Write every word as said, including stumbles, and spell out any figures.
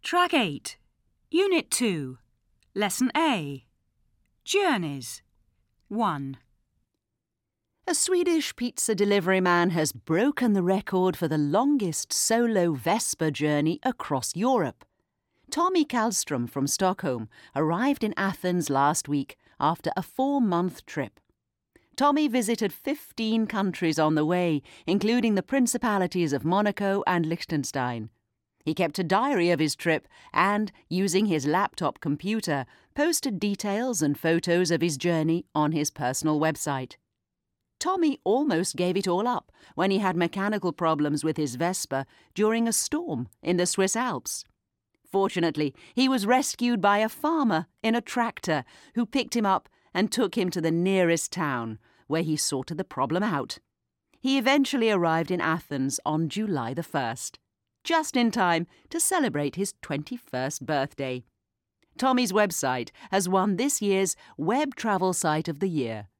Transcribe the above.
Track eight, Unit two, Lesson A. Journeys. one. A Swedish pizza delivery man has broken the record for the longest solo Vespa journey across Europe. Tommy Kallström from Stockholm arrived in Athens last week after a four-month trip. Tommy visited fifteen countries on the way, including the principalities of Monaco and Liechtenstein. He kept a diary of his trip and, using his laptop computer, posted details and photos of his journey on his personal website. Tommy almost gave it all up when he had mechanical problems with his Vespa during a storm in the Swiss Alps. Fortunately, he was rescued by a farmer in a tractor who picked him up and took him to the nearest town, where he sorted the problem out. He eventually arrived in Athens on July the first, just in time to celebrate his twenty-first birthday. Tommy's website has won this year's Web Travel Site of the Year.